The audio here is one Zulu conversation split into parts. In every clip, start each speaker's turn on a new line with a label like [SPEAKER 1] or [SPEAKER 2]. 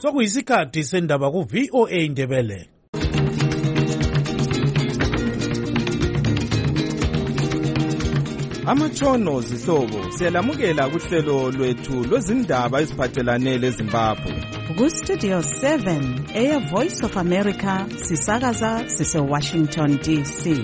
[SPEAKER 1] Sokuyisikhathi sendaba ku VOA Indebele.
[SPEAKER 2] Amatshono zihlobo siyalamukela kuhlelo lwethu lwezindaba eziphathelane leZimbabwe.
[SPEAKER 3] Ku Studio 7 Air Voice of America sisakaza sise Washington DC.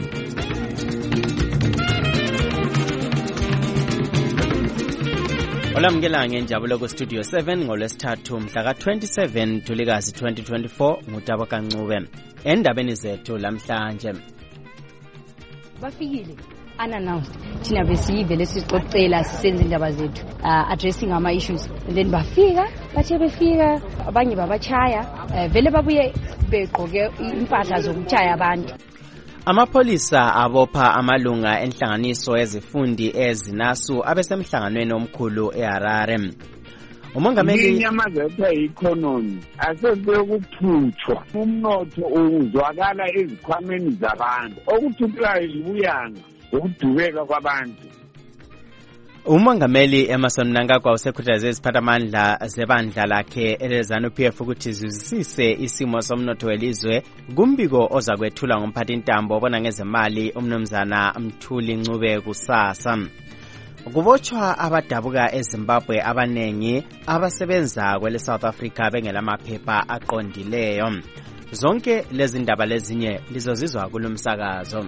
[SPEAKER 4] Olamukela ngenjabulo ku Studio 7 ngolwesithathu mhla ka-27 Ntulikazi 2024 ngutabo kaNcube. Endabeni zethu lamhlanje.
[SPEAKER 5] Bafikile unannounced thina besiyive lesixoxela sisenze indaba zethu addressing ama issues, and then bafika bathe befika abanye babachaya vele babuye begqoke impahla zokuchaya abantu.
[SPEAKER 4] Amapolisa abopha amalunga enhlanganiso yezifundi ezinasu abesemhlanganweni omkhulu eHarare. Umongameli
[SPEAKER 6] inyamazelo ye-economy asebekuthutshwa umnotho uzwakala ezikhwameni zabantu okuthuthayo libuyanga ukudubeka kwabantu.
[SPEAKER 4] Umongameli Emmerson Mnangagwa usekhuthaze iziphathamandla zebandla lakhe eleZANU-PF ukuthi zizwisise isimo somnotho welizwe kumbiko ozakwethula ngomphathintambo obona ngezemali umnumzana Mthuli Ncube kusasa. Kubotshwa abadabuka eZimbabwe abanengi abasebenza kwele South Africa bengelamaphepha aqondileyo. Zonke lezi ndaba lezinye lizozizwa kulumsakazo.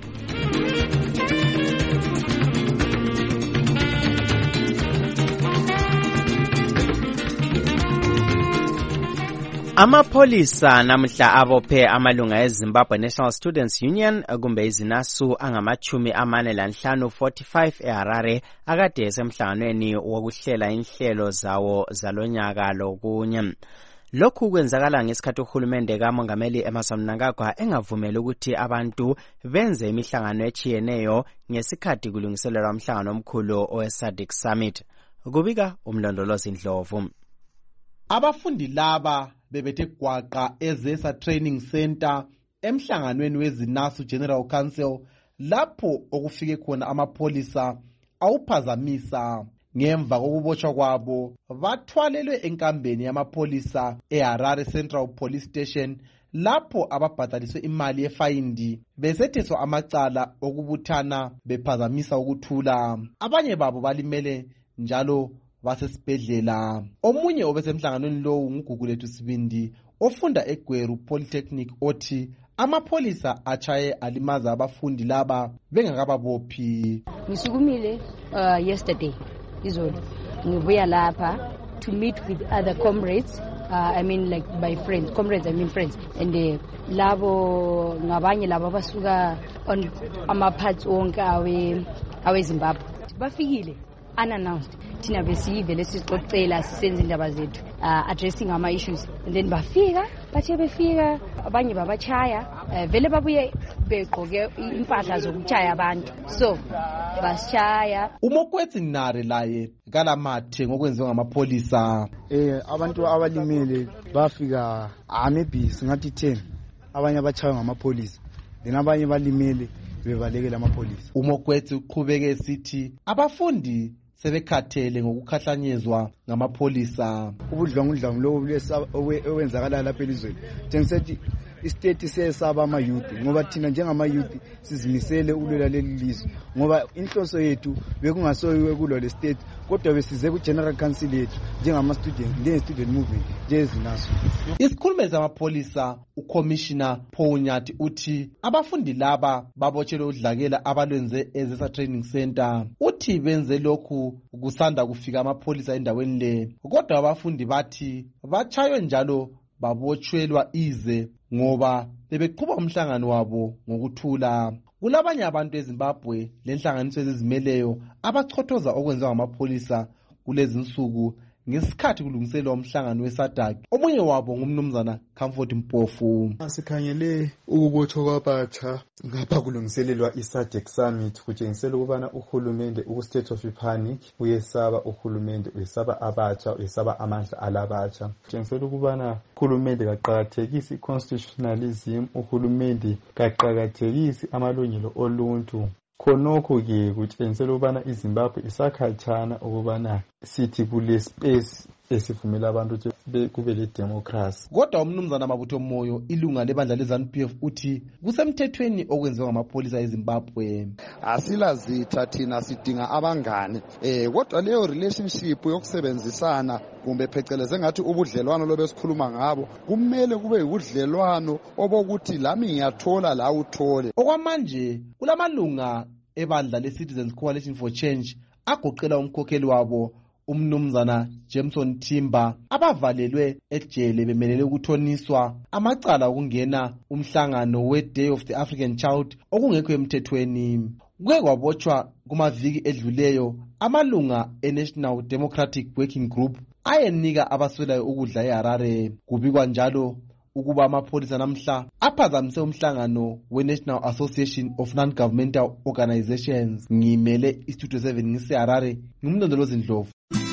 [SPEAKER 4] Amapolisa namhla abophe amalunga eZimbabwe National Students Union kumbe izinasu angama-45 eHarare akade esemhlanganweni wokuhlela inhlelo zawo zalonyaka lokunye. Lokhu kwenzakala ngesikhathi uhulumende kamongameli Emmerson Mnangagwa engavumeli ukuthi abantu benze imihlangano etshiyeneyo ngesikhathi kulungiselelwa umhlangano omkhulu oweSADC Summit. Kubika umlondolozi Ndlovu.
[SPEAKER 7] Abafundi laba bebethe gwaqa eZesa Training Center emhlanganweni wezinasu General Council lapho okufike khona amapolisa awuphazamisa. Ngemva kokubotshwa kwabo bathwalelwe enkambeni yamapolisa eHarare Central Police Station lapho ababhadaliswe imali yefayindi besetheswa amacala okubuthana bephazamisa ukuthula. Abanye babo balimele njalo basesibhedlela. Omunye obesemhlanganweni lowu nguGugulethu Sibindi ofunda eGweru Polytechnic othi amapolisa achaye alimaza abafundi laba bengakababophi.
[SPEAKER 5] Ngisukumile yesterday izolo ngibuya lapha to meet with other comrades, I mean like my friends, comrades I mean friends, and labo ngabanye labo basuka on ama-parts onke aweZimbabwe bafikile unannounced thina besiyive lesixoxela sisenze indaba zethu addressing ama issues, and then bafika bathe befika abanye babachaya vele babuye begqoke impahla zokuchaya abantu, so basichaya.
[SPEAKER 7] Umokwetsi Nare laye kalamathe ngokwenziwa ngamapolisa.
[SPEAKER 8] Abantu abalimele bafika maybe singathi 10, abanye abachaywa ngamapolisa then abanye balimele bebalekela amapolisa.
[SPEAKER 7] Umokwetsi uqhubeke esithi abafundi sebekhathele ngokukhahlanyezwa ngamapolisa.
[SPEAKER 8] Ubudlwangudlwangu lobu owenzakala lapha elizweni njengisethi istate siyesaba ama-youth ngoba thina njengama-youth sizimisele ukulwela leli lizwe ngoba inhloso yethu bekungasoyiwe kulo le state kodwa besize ku-general council yethu njenge-student movement njengezinaso.
[SPEAKER 7] Isikhulumeli zamapolisa uCommissioner Paul Nyathi uthi abafundi laba babotshelwe udlakela abalwenze eZesa Training Center. Uthi benze lokhu kusanda kufika amapolisa endaweni le kodwa abafundi bathi bachaywe njalo babotshelwa ize ngoba bebeqhuba umhlangano wabo ngokuthula. Kulabanye abantu eZimbabwe lenhlanganiso ezizimeleyo abachothoza okwenziwa ngamapolisa kulezi nsuku ngesikhathi kulungiselwa umhlangano weSADC. Omunye wabo ngumnumzana Comfort Mpofu.
[SPEAKER 9] Sikhangele ukubotshwa kwabatsha ngapha kulungiselelwa iSADC Summit kutshengisela ukubana uhulumende uku-state of panic uyesaba uhulumende uyesaba abatsha uyesaba amandla alabatsha. Kutshengisela ukubana uhulumende kaqakathekisi i-constitutionalism, uhulumende kaqakathekisi amalungelo oluntu. Khonokho-ke kutshengisela ukubana iZimbabwe isakhatshana ukubana sithi kule space esivumela abantu ukuthi kube le-democracy.
[SPEAKER 7] Kodwa umnumzana Mabutho Moyo, ilunga lebandla le-ZANU-PF, uthi kusemthethweni okwenziwa ngamapholisa eZimbabwe.
[SPEAKER 10] Asilazitha thina sidinga abangane kodwa leyo relationship yokusebenzisana kumbe pheceleze ngathi ubudlelwano lobesikhuluma ngabo kumele kube ubudlelwano obokuthi lami ngiyathola la uthole.
[SPEAKER 7] Okwamanje kulamalunga ebandla le-Citizens Coalition for Change agoqela umkhokheli wabo umnumzana Jameson Timber abavalelwe ejele bemelele ukuthoniswa amacala okungena umhlangano we-Day of the African Child okungekho emthethweni. Kuke kwabotshwa kumaviki edluleyo amalunga e-National Democratic Working Group ayenika abaswelayo ukudla eHarare. Kubikwa njalo ukuba amapholisa namhla aphazamise umhlangano we-National Association of Non-Governmental Organizations. Ngimele iStudio 7 ngiseHarare, ngumlondolozi Ndlovu.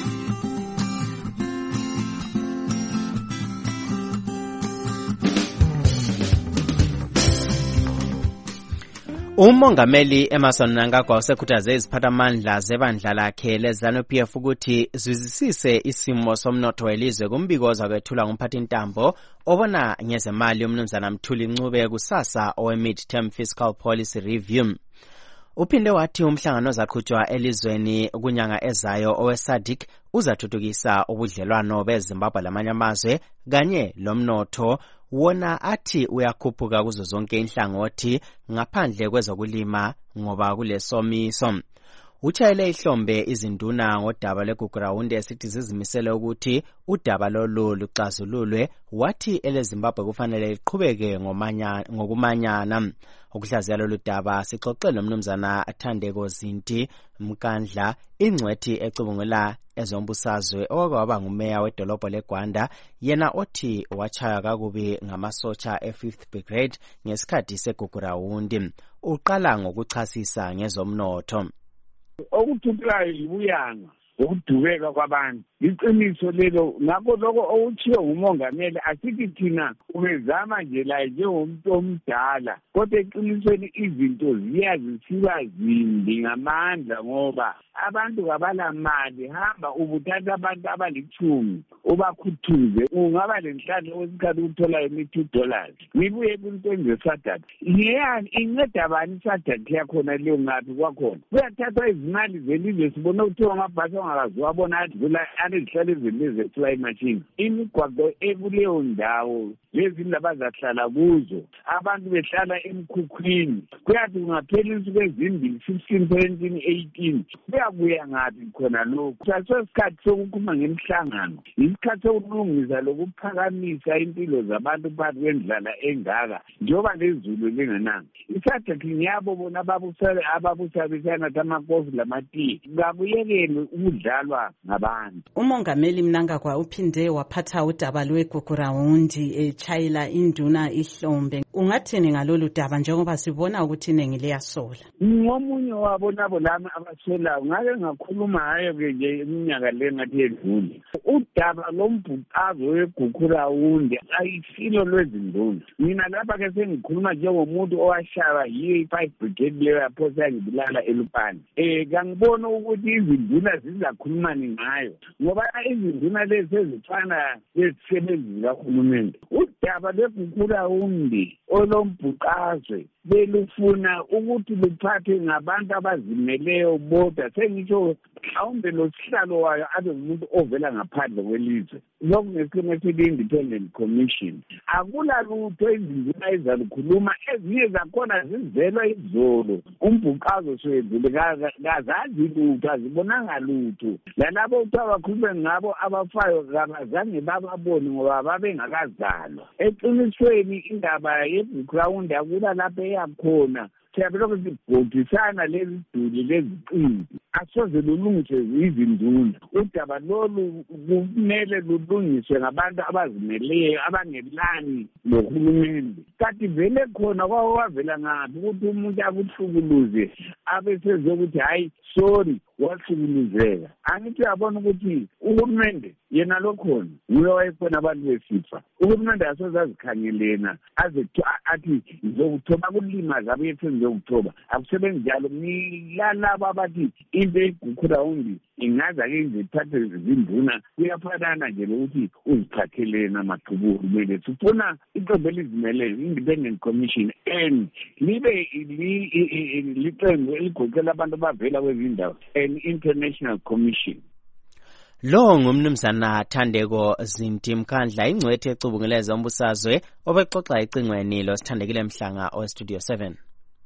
[SPEAKER 4] Umongameli Emmerson Mnangagwa usekhuthaze iziphathamandla zebandla lakhe leZANU-PF ukuthi zwizisise isimo somnotho welizwe kumbiko ozakwethula ngumphathintambo obona ngezemali umnumzana Mthuli Ncube kusasa owe-Mid-Term Fiscal Policy Review. Uphinde wathi umhlangano ozaqhutshwa elizweni kunyanga ezayo owe-SADC uzathuthukisa ubudlelwano beZimbabwe lamanye amazwe kanye lomnotho wona athi uyakhuphuka kuzo zonke inhlangothi ngaphandle kwezokulima ngoba kulesomiso. Utshayele ihlombe izinduna ngodaba lweGugrawundi esithi zizimisele ukuthi udaba lolu luxazululwe, wathi eleZimbabwe kufanele liqhubeke ngokumanyana. Ukuhlaziya lolu daba sixoxele nomnumzana Thandeko Zinti Mkandla, ingcwethi ecubungula ezombusazwe okwaba ngumeya wedolobho leGwanda, yena othi wachaya kakubi ngamasotsha e5th Brigade ngesikhathi seGugrawundi. Uqala ngokuchasisa ngezomnotho.
[SPEAKER 6] Okuthuthulayo yibuyanga ukudubeka kwabantu, iqiniso lelo. Ngakho lokho okuchiyo ngumongameli asithi thina ubezama nje la njengomuntu omdala, kodwa eqinisweni izinto ziyazisiba zimbi ngamandla ngoba abantu kabalamali. Hamba ubuthatha abantu abali10 ubakhuthuze, ungaba lenhlanhla wesikhathi ukuthola $2. Ngibuye kunto zeSADC. Ngiyani inceda bani iSADC yakhona leyo ngaphi kwakhona? Kuyathathwa izimali zelizwe sibona ukuthiwa amabhasi ongakaziwabona adlula anezihlalo eziningi zethiwa imashini. Imigwaqo ekuleyo ndawo lezi ndaba zahlala kuzo, abantu behlala emkhukhwini. Kuyathi kungaphela insuku ezimbili 16, 17, 18 kuyabuya ngaphi khona lokho? Sasesikhathi sokukhuluma ngemhlangano, isikhathi sokulungisa lokuphakamisa impilo zabantu phakathi kwendlala engaka njengoba lezulu lingananga. iSADC ngiyabo bona ababusabisana tamakofi lamatiye babuyekele ukudlalwa ngabantu.
[SPEAKER 3] Umongameli Mnangagwa uphinde waphatha udaba lweGugrawundi echayela induna ihlombe. Ungathini ngalolu daba njengoba sibona ukuthi iningi liyasola?
[SPEAKER 6] Ngomunye wabo labo lami abasolayo ngake ngakhuluma ngayo nje iminyaka le ngathi edlule. Udaba lombhuqazo weGugrawundi ayisilo lwezinduna. Mina lapha ke sengikhuluma njengomuntu owashaba yi5 Brigade leyo yaphosa ngibulala eLupane. Ngangibona ukuthi izinduna zizakhulumani ngayo ngoba izinduna lezi sezifana lezisebenzi zikahulumende. Udaba lweGugrawundi olombhuqazwe belufuna ukuthi luphathwe ngabantu abazimeleyo bodwa. Sengitsho mhlawumbe losihlalo wayo abe umuntu ovela ngaphandle kwelizwe. Lokhu ngesilungu esithi Independent Commission. Akula lutho izinduna ezalukhuluma, ezinye zakhona zizelwa izolo. Umbhuqazo swedlule kazazi lutho, azibonanga lutho. Lalabo uthiwa bakhulume ngabo abafayo kabazange bababone ngoba babengakazalwa. Eqinisweni indaba yeGugrawundi akula lapho eyakhona. Siyabona sibhodisana lezi duli leziqindi asoze lulungiswe izinduna. Udaba lolu kumele lulungiswe ngabantu abazimeleyo abangelani nohulumende. Kanti vele khona kwawavela ngaphi ukuthi umuntu akuhlukuluze abesezokuthi hayi sorry wahlukuluzeka. Angithi uyabona ukuthi uhulumende yena lokhona nguye wayekhona abantu besifa. Uhulumende asoze azikhangelena athi ngizokuthoba kulima zabe yethu ngizokuthoba. Akusebenzi njalo. Ngilalabo abathi into eGukurawundi ingaza-ke ziphathe zinduna kuyafanana nje lokuthi uziphatheleni amathuburu kumele sifuna iqembu elizimeleyo independent commission and libe liqembu eligoqela abantu abavela kwezindawo an international commission.
[SPEAKER 4] Lo ngumnumzana Thandeko Zinti Mkhandla ingcwethe ecubunguleza umbusazwe obexoxa icingweni lo Sithandekile Mhlanga o Studio 7.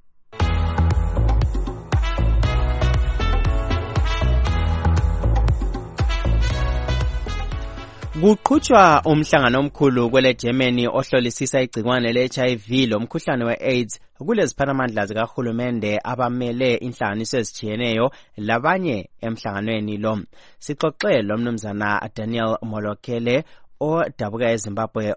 [SPEAKER 4] Kuqhutshwa umhlangano omkhulu kwele Germany ohlolisisa igcikwane le-HIV lomkhuhlane we-AIDS kuleziphathamandla zikahulumende abamele inhlanganiso ezijiyeneyo labanye emhlanganweni lo. Sixoxe lo mnumzana Daniel Molokele odabuka eZimbabwe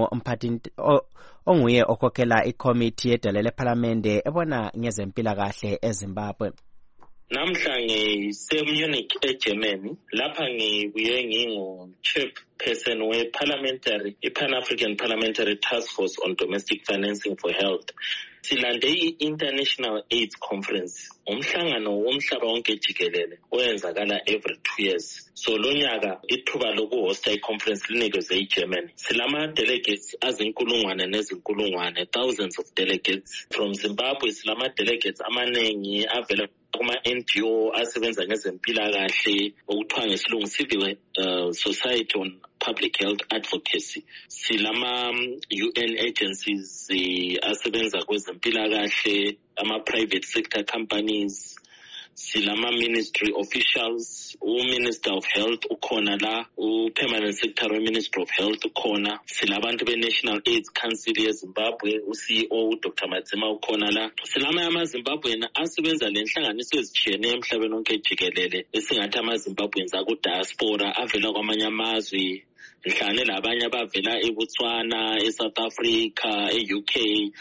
[SPEAKER 4] onguye okhokhela ikomiti yedale lephalamende ebona ngezempilakahle eZimbabwe.
[SPEAKER 11] Namhla ngiseMunich eGermany lapha ngibuye ngingu-chairperson we-Pan-African Parliamentary Task Force on Domestic Financing for Health. Silande i-International AIDS Conference, umhlangano womhlaba wonke jikelele oyenzakala every 2 years. So lo nyaka ithuba lokuhosta i-conference linikezwe eGermany. Silama delegates azinkulungwane nezinkulungwane, thousands of delegates from Zimbabwe. Silama delegates amanengi avela kuma-NGO asebenza ngezempilakahle okuthiwa ngesilungu civil society on public health advocacy. Silama UN agencies asebenza kwezempilakahle, ama-private sector companies, silama ministry officials, u-Minister of Health ukhona la, u-Permanent Secretary we-Ministry of Health ukhona, silabantu be-National AIDS Council yeZimbabwe, u-CEO uDr. Madzima ukhona la. Silama yamaZimbabweni asebenza lenhlanganiso ezijiyeneyo emhlabeni wonke jikelele esingathi amaZimbabweans aku-diaspora avela kwamanye amazwe. Ngihlangane labanye abavela eBotswana, eSouth Africa, e-UK,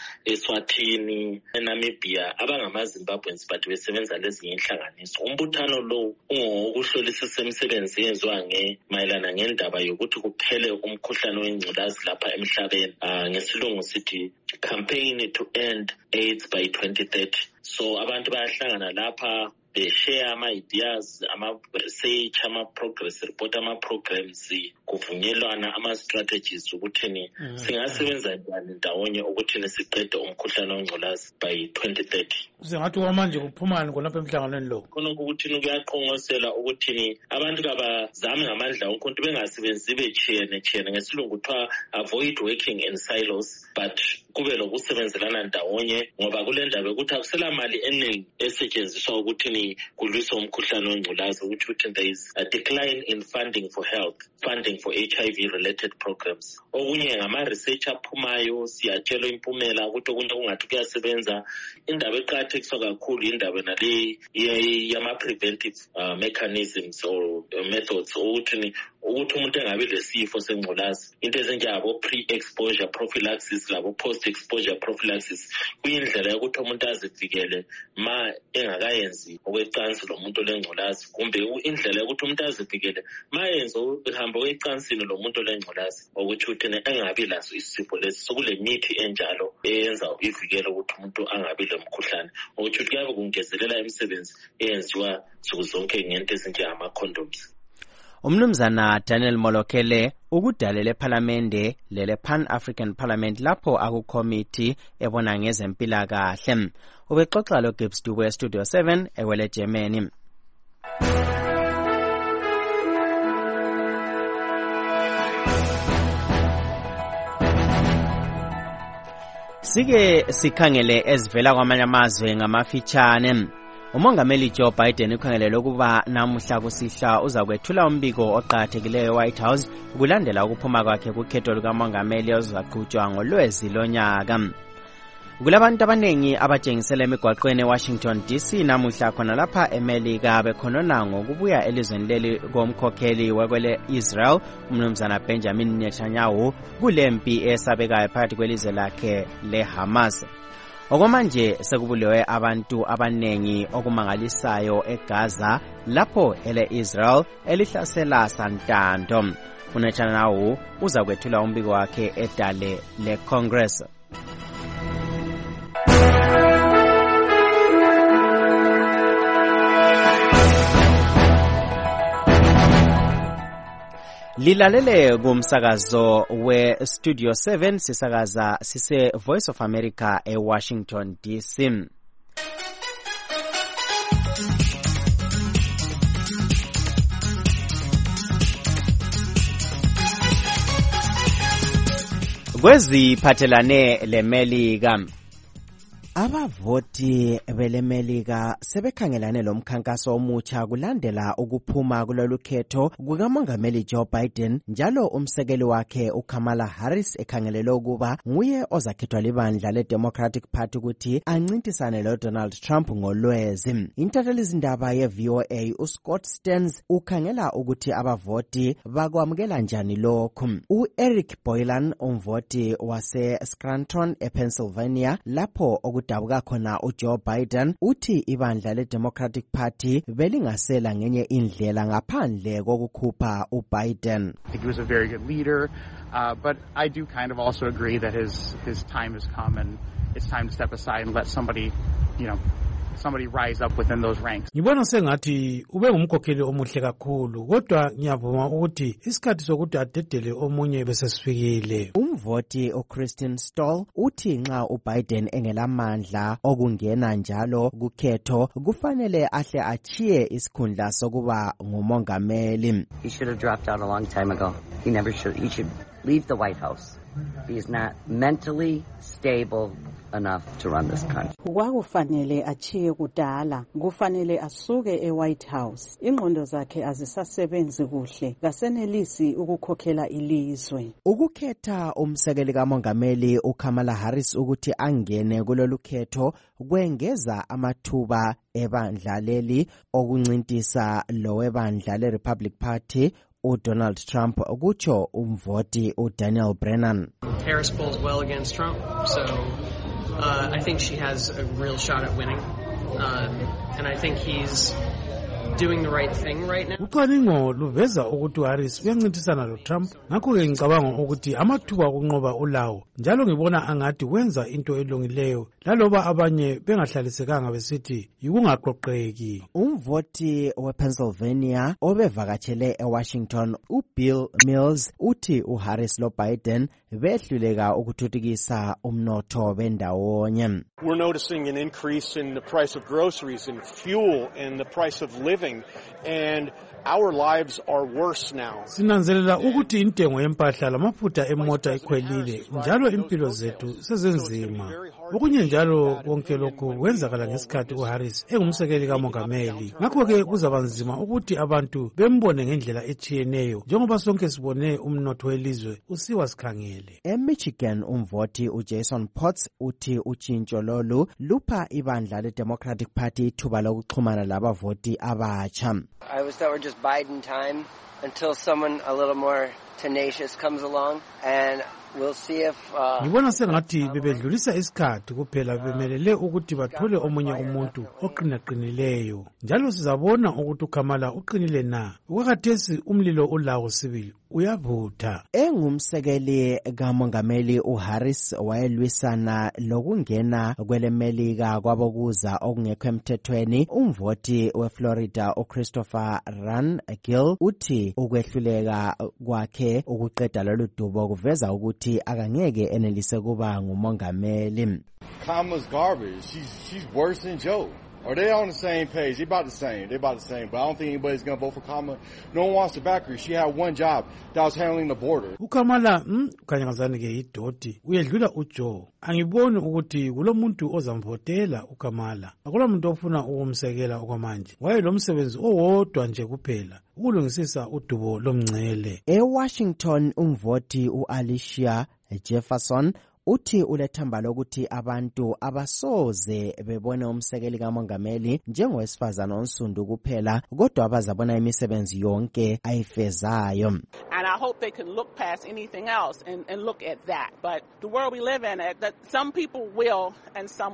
[SPEAKER 11] eSwatini, eNamibia abangamaZimbabweans but besebenza lezinye inhlanganiso. Umbuthano lo ungokuhlolisisa imisebenzi eyenziwa mayelana ngendaba yokuthi kuphele umkhuhlane wengculazi lapha emhlabeni. Ngesilungu sithi campaign to end AIDS by 2030. So abantu bayahlangana lapha share ama-ideas, ama-research, ama-progress report, ama-programs, kuvunyelwana ama-strategies ukuthini singasebenza njani ndawonye ukuthini siqede umkhuhlane wengculazi by 2030.
[SPEAKER 1] Singathi kwamanje kuphumani khonapha emhlanganweni lo?
[SPEAKER 11] Khonokho ukuthini kuyaqongosela ukuthini abantu kabazame ngamandla wonke ukuthi bengasebenzi betshiyene ngesilungu kuthiwa avoid working in silos but kube lokusebenzelana ndawonye ngoba kule ndaba ukuthi akusela mali eningi esetshenziswa ukuthini kulwisa umkhuhlane wengculazi ukuthi there is a decline in funding for health, funding for HIV related programs. Okunye ngama-research aphumayo siyatshelwa impumela ukuthi okunye kungathi kuyasebenza. Indaba eqakathekiswa kakhulu indaba nale yama-preventive mechanisms or methods ukuthi umuntu engabi lesifo sengculazi. Into ezinjengabo pre-exposure prophylaxis labo post-exposure prophylaxis kuyindlela yokuthi umuntu azivikele ma engakayenzi okwecansi lo muntu olengculazi, kumbe indlela yokuthi umuntu azivikele ma yenza uhambo kwecansini lo muntu olengculazi ukuthi uthene engabi laso isifo lesi. Sokule mithi enjalo eyenza ivikele ukuthi umuntu angabi lo mkhuhlane ukuthi kuyabe kungezelela imisebenzi eyenziwa nsuku zonke ngento ezinjengama-condoms.
[SPEAKER 4] Umnumzana Daniel Molokele ukudalela ephalamende lele Pan-African Parliament lapho akukomiti ebona ngezempilakahle. Ubexoxa lo Gibbs Dubu eStudio 7 ewele Germany. Sike sikhangele ezivela kwamanye amazwe ngamafitshane. Umongameli Joe Biden ukhangelele ukuba namuhla kusihla uzakwethula umbiko oqhakathekileyo eWhite House kulandela ukuphuma kwakhe kukhetho lukamongameli ozaqhutshwa ngoLwezi lonyaka. Kulabantu abanengi abatshengisela emigwaqweni eWashington DC namuhla khona lapha eMelika bekhonona ngokubuya elizweni leli komkhokheli wekwele Israel umnumzana Benjamin Netanyahu kulempi esabekayo phakathi kwelizwe lakhe leHamas. Okwamanje sekubulewe abantu abanengi okumangalisayo eGaza lapho ele-Israel elihlasela santando. UNetanyahu uzakwethula umbiko wakhe edale leCongress. Lilalele kumsakazo we Studio 7 sisakaza sise Voice of America e Washington DC. Kweziphathelane leMelika, abavoti beleMelika sebekhangelane lomkhankaso omutsha kulandela ukuphuma kulolu khetho kukamongameli Joe Biden, njalo umsekeli wakhe uKamala Harris ekhangelele ukuba nguye ozakhethwa libandla leDemocratic Party ukuthi ancintisane loDonald Trump ngolwezi. Intathelizindaba yeVOA uScott Stearns ukhangela ukuthi abavoti bakwamukela njani lokhu. UEric Boylan, umvoti waseScranton ePennsylvania, lapho dabuka khona uJoe Biden, uthi ibandla leDemocratic Party belingasela ngenye indlela ngaphandle kokukhupha uBiden.
[SPEAKER 12] He was a very good leader, but I do kind of also agree that his time has come and it's time to step aside and let somebody rise up within those ranks.
[SPEAKER 1] Ngibona sengathi ube ngumkhokheli omuhle kakhulu, kodwa ngiyavuma ukuthi isikhathi sokuthi adedele omunye besesifikile.
[SPEAKER 4] Umvoti uChristin Stoll uthi nxa uBiden engelamandla okungena njalo kukhetho kufanele ahle achiye isikhundla sokuba ngumongameli.
[SPEAKER 13] He should have dropped out a long time ago. He should leave the White House. He is not mentally stable enough to run this country.
[SPEAKER 3] Kwakufanele achiye kudala, kufanele asuke eWhite House. Ingqondo zakhe azisasebenzi kuhle, kasenelisi ukukhokhela ilizwe.
[SPEAKER 4] Ukukhetha umsekeli kamongameli uKamala Harris ukuthi angene kulolu khetho kwengeza amathuba ebandla leli okuncintisa lowebandla leRepublic Party uDonald Trump, kutsho umvoti uDaniel Brennan.
[SPEAKER 14] Harris polls well against Trump, so I think she has a real shot at winning, and I think he's doing the right thing right now.
[SPEAKER 1] Ucwaningo luveza ukuthi uHarris uyancintisana loTrump, ngakho-ke ngicabanga ukuthi amathuba okunqoba ulawo, njalo ngibona angathi wenza into elungileyo laloba abanye bengahlalisekanga besithi yikungaqoqeki.
[SPEAKER 4] Umvoti wePennsylvania obevakatshele eWashington uBill Mills uthi uHarris loBiden behluleka ukuthuthukisa umnotho bendawonye.
[SPEAKER 15] We're noticing an increase in the price of groceries and fuel and the price of living, and our lives are worse now.
[SPEAKER 1] Sinanzelela ukuthi intengo yempahla lamafutha emota ikhwelile, njalo impilo zethu sezenzima. Okunye njalo konke lokhu kwenzakala ngesikhathi uHarris engumsekeli kamongameli. Ngakho-ke kuzabanzima ukuthi abantu bembone ngendlela echiyeneyo, njengoba sonke sibone umnotho welizwe usiwa sikhangele.
[SPEAKER 4] eMichigan umvoti uJason Potts uthi utshintsho lolu lupha ibandla leDemocratic Party ithuba lokuxhumana labavoti abatsha.
[SPEAKER 16] I always thought we're just Biden time until someone a little more tenacious comes along, and we'll see if
[SPEAKER 1] ngibona sengathi bebedlulisa isikhathi kuphela bemelele ukuthi bathole omunye umuntu oqinaqinileyo, njalo sizabona ukuthi uKamala uqinile na. Wakhathesi umlilo ulawo sibili uyavutha.
[SPEAKER 4] Engumsekeli kamongameli uHarris wayelwisana lokungena kweleMelika kwabokuza okungekho emthethweni. Umvoti weFlorida uChristopher Run Gill uthi ukwehluleka kwakhe ukuqeda lolu dubo kuveza ukuthi akangeke enelise kuba ngumongameli.
[SPEAKER 17] Kamala's garbage. She's worse than Joe. Are they on the same page? They about the same. But I don't think anybody's going to vote for Kamala. No one wants to back her. She had one job. That was handling the border.
[SPEAKER 1] uKamala ukanyakazane ke idoti uyedlula uJoe. Angiboni ukuthi kulomuntu ozamvotela uKamala. Akulamuntu ofuna ukumsekela okwamanje. Wayelomsebenzi owodwa nje kuphela, ukulungisisa udubo lomngcele.
[SPEAKER 4] EWashington umvoti uAlicia Jefferson uthi ulethemba lokuthi abantu abasoze bebone umsekeli kamongameli njengowesifazana onsundu kuphela, kodwa abazabona imisebenzi yonke ayifezayo.
[SPEAKER 18] And I hope they can look past anything else and look at that. But the world we live in, that some people will and some won't.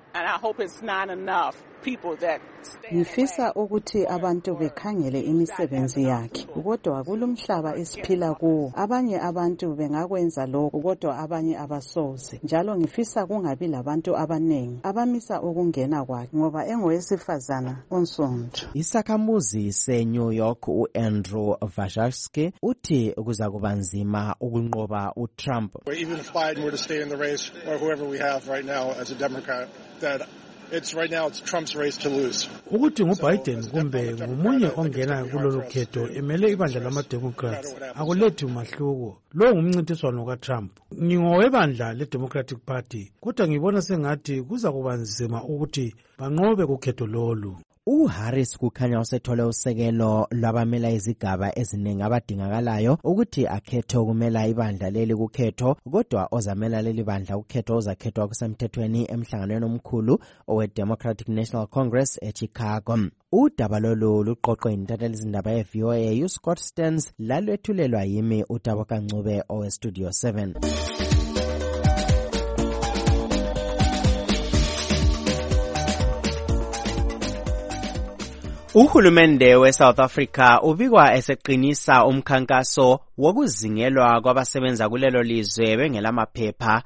[SPEAKER 18] And I hope it's not enough people that
[SPEAKER 3] ngifisa ukuthi abantu bekhangele imisebenzi yakhe kodwa kulomhlaba esiphila kuwo abanye abantu bengakwenza lokho kodwa abanye abasoze njalo ngifisa kungabi labantu abaningi abamisa ukungena kwakhe ngoba engowesifazana onsundu.
[SPEAKER 4] Isakhamuzi se-New York u-Andrew Vajavsky uthi kuza kuba nzima ukunqoba uTrump.
[SPEAKER 19] Even if Biden were to stay in the race or whoever we have right now as a Democrat, that it's Trump's race to lose.
[SPEAKER 1] Ukuthi nguBiden kumbe ngumunye ongena kulolu khetho emele ibandla lama-Democrats akulethi umahluko. Lo ngumncintiswano kaTrump. Ngingowebandla le-Democratic Party kodwa ngibona sengathi kuza kuba nzima ukuthi banqobe kukhetho lolu.
[SPEAKER 4] uHarris kukhanya usethole usekelo lwabamela izigaba eziningi abadingakalayo ukuthi akhethe ukumela ibandla leli kukhetho kodwa ozamela leli bandla ukhetho uzakhethwa kusemthethweni emhlanganweni omkhulu owe-Democratic National Congress eChicago. Udaba lolu luqoqwe yintatheli zindaba ye-VOA uScott Stearns lalwethulelwa yimi uTaboka Ncube owe-Studio 7. Uhulumende we-South Africa ubikwa eseqinisa umkhankaso wokuzingelwa kwabasebenza kulelo lizwe bengelamaphepha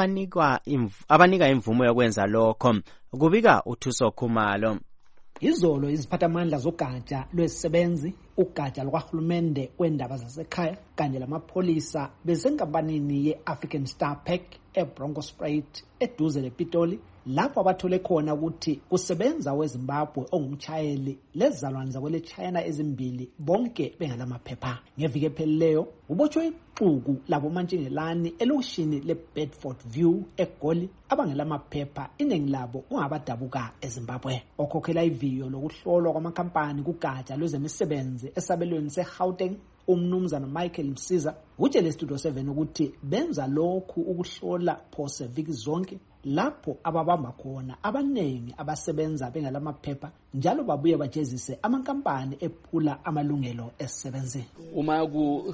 [SPEAKER 4] abanika imvumo yokwenza lokho. Kubika uThuso Khumalo.
[SPEAKER 20] Izolo iziphathamandla zogatsha lwezisebenzi ugatsha lwahulumende wendaba zasekhaya kanye lamapholisa besenkampanini ye-African Star Pack eBronkospruit eduze lePitoli lapho abathole khona ukuthi kusebenza weZimbabwe ongumchayeli lezalwane zakwele China ezimbili bonke bengalamaphepha. Ngeviki ephelileyo ubotshwe ixuku labomantshingelani elokishini leBedford View eGoli abangelamaphepha iningi labo ungabadabuka eZimbabwe. Okhokhela iviyo lokuhlolwa kwamakhampani kugatsha lwezemisebenzi esabelweni seGauteng umnumzana Michael Msiza utshele Studio 7 ukuthi benza lokhu ukuhlola phose viki zonke lapho ababamba khona abanengi abasebenza bengalamaphepha njalo babuye bajezise amankampani ephula amalungelo esisebenzi.
[SPEAKER 21] Uma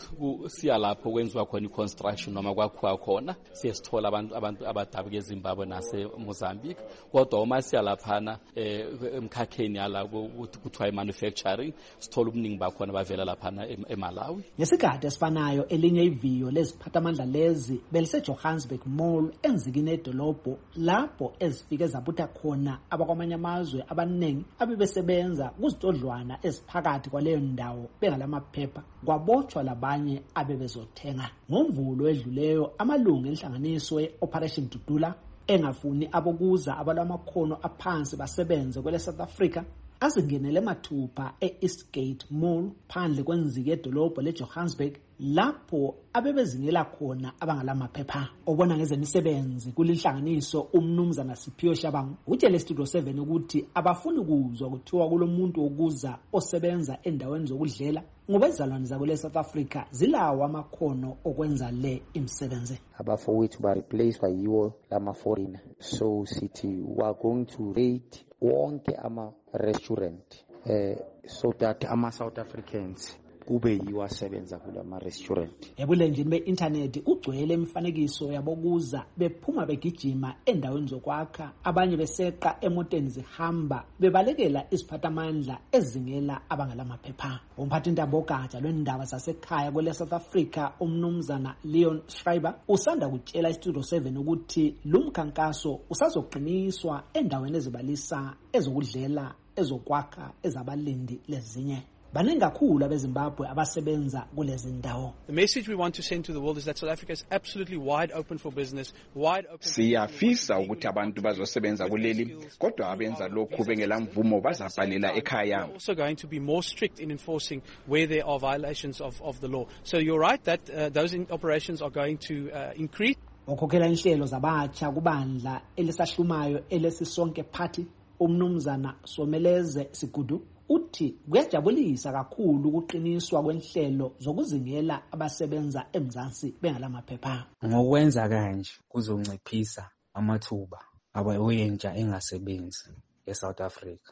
[SPEAKER 21] siya lapho kwenziwa khona iconstruction noma kwakhiwa khona siyesithola abantu abadabuka eZimbabwe nase Mozambique kodwa uma siya laphana emkhakheni yala kuthiwa imanufacturing sithola ubuningi bakhona bavela laphana eMalawi.
[SPEAKER 20] Ngesikhathi esifanayo elinye iviyo leziphathamandla lezi beliseJohannesburg Mall enzikini edolobho lapho ezifike zabutha khona abakwamanye amazwe abaningi abebesebenza kuzitodlwana eziphakathi kwaleyo ndawo bengalamaphepha kwabotshwa labanye abebezothenga. Ngomvulo edluleyo amalungu enhlanganiso ye-Operation Dudula engafuni abokuza abalamakhono aphansi basebenze kwele South Africa azingenele mathupha e-Eastgate Mall phandle kwenzike edolobho leJohannesburg lapho abebezingela khona abangalamaphepha. Obona ngezemisebenzi kulinhlanganiso umnumzana Siphiwe Shabangu utshele Studio 7 ukuthi abafuni kuzwa kuthiwa kulomuntu okuza osebenza endaweni zokudlela ngoba izalwane zakwele South Africa zilawo amakhono okwenza le imisebenzi.
[SPEAKER 22] Abafowethu ba replace by yiwo lama foreigner, so sithi we are going to raid wonke ama restaurant so that ama South Africans kube yiwo asebenza kulama restaurant.
[SPEAKER 20] Ebulenjini be-internet ugcwele imifanekiso yabokuza bephuma begijima endaweni zokwakha abanye beseqa emoteni zihamba bebalekela iziphathamandla ezingela abangalamaphepha. Umphathintambo wogatsha lwendaba zasekhaya kwele South Africa umnumzana Leon Schreiber usanda kutshela iStudio 7 ukuthi lumkhankaso usazoqiniswa endaweni ezibalisa ezokudlela ezokwakha ezabalindi lezinye. Baningi kakhulu abeZimbabwe abasebenza kulezi ndawo.
[SPEAKER 23] The message we want to send to the world is that South Africa is absolutely wide open for business, wide open.
[SPEAKER 24] Siyafisa ukuthi abantu bazosebenza kuleli kodwa abenza lokhu bengelamvumo bazabhalela ekhaya.
[SPEAKER 23] Also going to be more strict in enforcing where there are violations of the law. So you're right that those operations are going to increase.
[SPEAKER 20] Okhokhela inhlelo zabatsha kubandla elisahlumayo elesisonke party umnumzana Someleze Sigudu uthi kuyajabulisa kakhulu ukuqiniswa kwenhlelo zokuzingela abasebenza eMzansi bengalamaphepha.
[SPEAKER 25] Ngokwenza kanje kuzonciphisa amathuba abayentsha engasebenzi eSouth Africa.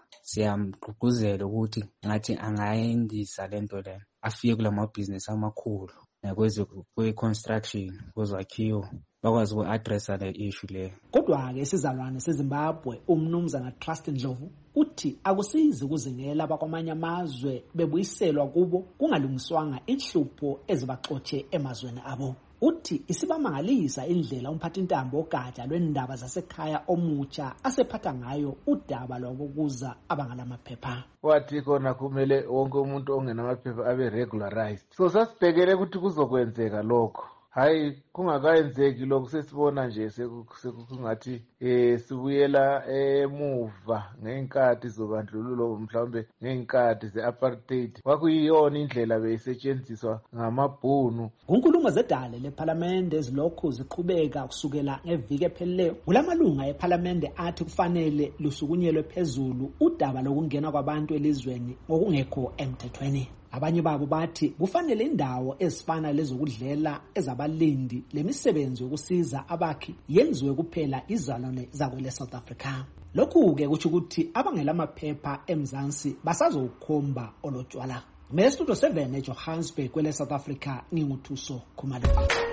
[SPEAKER 25] Siyamgqugquzela ukuthi ngathi angayendisa lento le afike kulamabhizinisi amakhulu kwe-construction kwezakhiwo bakwazi uku-addressa le issue leyo.
[SPEAKER 20] Kodwa-ke isizalwane seZimbabwe umnumzana Trust Ndlovu uthi akusizi ukuzingela abakwamanye amazwe bebuyiselwa kubo kungalungiswanga inhlupho ezibaxotshe emazweni abo. Uthi isibamangalisa indlela umphathintambo ogatsha lwendaba zasekhaya omutsha asephatha ngayo udaba lwabokuza abangalamaphepha.
[SPEAKER 2] Wathi khona kumele wonke umuntu ongenamaphepha abe regularized. So sasibhekele ukuthi kuzokwenzeka lokho. Hayi kungakayenzeki lokho sesibona nje sekungathi sibuyela emuva ngeenkathi zobandlululo mhlawumbe ngeenkathi ze-apartheid. Kwakuyiyona indlela beyisetshenziswa ngamabhunu.
[SPEAKER 20] Kunkulumo zedale lephalamende ezilokhu ziqhubeka kusukela ngeviki ephelileyo. Kulamalunga ephalamende athi kufanele lusukunyelwe phezulu udaba lokungena kwabantu elizweni ngokungekho emthethweni. Abanye babo bathi kufanele indawo ezifana lezokudlela ezabalindi lemisebenzi yokusiza abakhi yenziwe kuphela izalwane zakwele South Africa. Lokhu-ke kutsho ukuthi abangelamaphepha eMzansi basazokhomba olotshwala. Mestudio 7 eJohannesburg kwele South Africa nginguthuso Khumalo.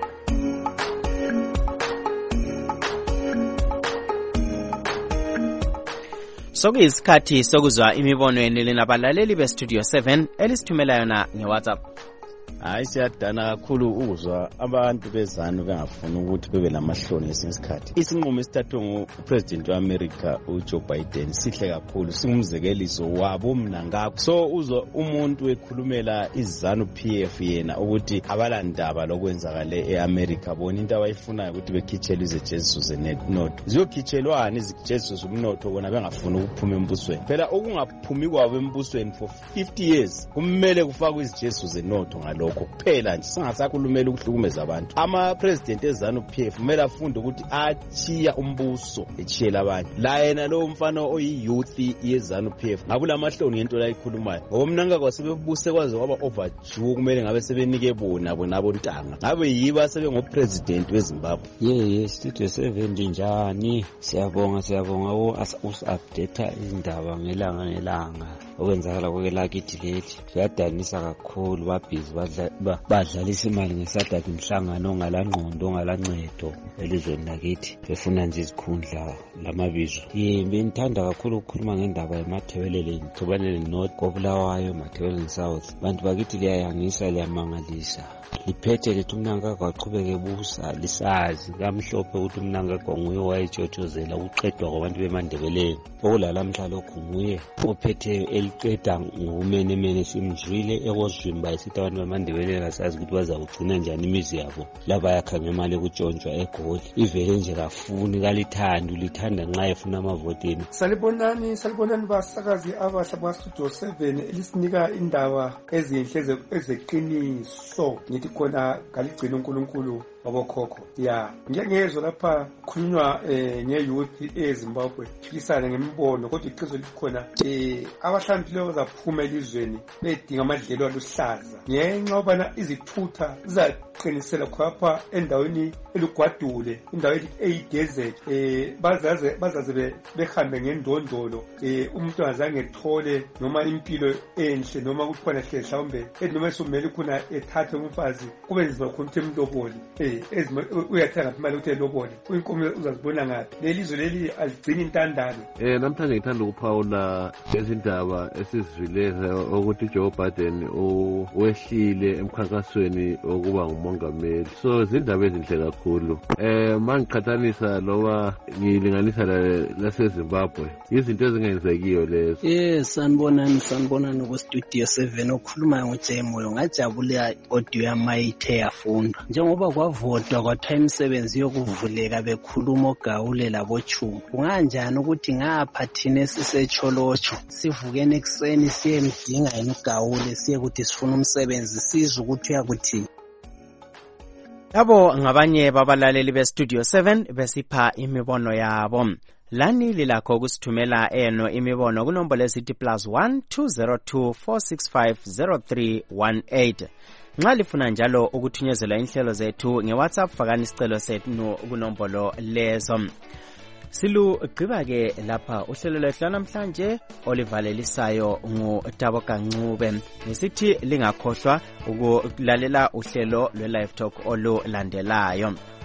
[SPEAKER 4] Sokuyisikhathi sokuzwa imibono yenelini abalaleli bestudio 7 elisithumela yona ngeWhatsApp.
[SPEAKER 5] Hayi siyadana kakhulu ukuzwa abantu bezanu bengafuni ukuthi bebe lamahloni ngesinye isikhathi. Isinqumo esithathwe nguPresident weAmerica uJoe Biden sihle kakhulu, singumzekeliso wabo mna ngakho. So uzwa umuntu ekhulumela izanu PF yena ukuthi abalandaba lokwenzakale eAmerica bona into abayifunayo ukuthi bekhitshele izejeziso zenotho. Ziyokhitshelwana izejeziso zomnotho bona bengafuni ukuphuma embusweni. Phela okungaphumi kwabo embusweni for 50 years kumele kufakwe izejeziso zenotho ngalokho. Kuphela nje singasakhulumela ukuhlukumeza abantu. Ama-president ezanu PF kumele afunde ukuthi achiya umbuso echiyela abantu. La yena lo mfana oyi-youth yezanu PF ngabulamahloni ngento la ikhulumayo. Ngoba mna ngakwasebebusa kwaze kwaba overdue kumele ngabe sebenike bona bontanga. Ngabe yiba sebengopresident weZimbabwe.
[SPEAKER 8] Studio 7 njani? Siyabonga us-update izindaba ngelanga okwenzakala kwelakithi leli. Siyadanisa kakhulu babhizi badlalisa imali ngesadatha imhlangano ongalangqondo ongalancedo elizweni lakithi befuna nje izikhundla lamabizo. Benithanda kakhulu ukukhuluma ngendaba yeMathebelele Thobelele North koBulawayo Mathebelele South. Bantu bakithi liyayangisa liyamangalisa. Liphethe lethu umnankagwa aqhubeke ebusa lisazi kamhlophe ukuthi umnankagwa nguye owayejothozela ukuqedwa kwabantu beMandebeleni. Okulala mhlalo nguye ophethe eliqeda ngokumenemene simzwile ekozwimba isithi abantu beMandebeleni asazi ukuthi bazakugcina njani imizi yabo. Laba yakha ngemali ekutshontshwa eGoli. Ivele nje kafuni kalithanda ulithanda nxa efuna amavoti.
[SPEAKER 9] Salibonani basakazi abasha baStudio 7 elisinika indaba ezinhle ezeqiniso. Ngithi khona kaligcina uNkulunkulu wabokhokho. Ngiyangezwe lapha khulunywa nge-youth eZimbabwe phikisana ngemibono kodwa iqiniso likhona abahlambileyo bazaphuma elizweni bedinga amadlelo aluhlaza ngenxa yobana izithutha zizaqinisela khapha endaweni elugwadule indawo eyi-desert bazaze behambe ngendondolo umuntu angazange ethole noma impilo enhle noma kukhona hle mhlawumbe noma esumele khona ethathe umfazi kube nzima khona ukuthi emlobole uyathenga imali ukuthi elobole uyinkomo uzazibona ngaphi. Lelizwe leli aligcini intandane.
[SPEAKER 10] Namhlanje ngithanda ukuphawula izindaba esizizwileyo ukuthi Joe Biden wehlile emkhankasweni wokuba ngumongameli. So izindaba ezinhle kakhulu. Mangiqhathanisa loba ngilinganisa laseZimbabwe izinto ezingenzekiyo lezo.
[SPEAKER 26] Sanibonani kuStudio 7 okhulumayo nguJemoyo. Ngajabula audio yamayithe yafundwa njengoba kwavotwa kwathiwa imisebenzi yokuvuleka bekhuluma oGawule laboChuma. Kunganjani ukuthi ngapha thina esisecholotsho sivukeni ekuseni siye mdinga yena uGawule siye ukuthi sifuna umsebenzi sizwe ukuthi uyakuthini.
[SPEAKER 4] Labo ngabanye babalaleli beStudio 7 besipha imibono yabo. Lani lilakho kusithumela eno imibono kunombolo ezithi +1 202 465 0318. Nxa lifuna njalo ukuthunyezela inhlelo zethu ngeWhatsApp fakani isicelo sethu kunombolo lezo. Silugqiba-ke lapha uhlelo lwethu namhlanje olivalelisayo nguTabo Kancube. Ngisithi lingakhohlwa ukulalela uhlelo lwe-Live Talk olulandelayo.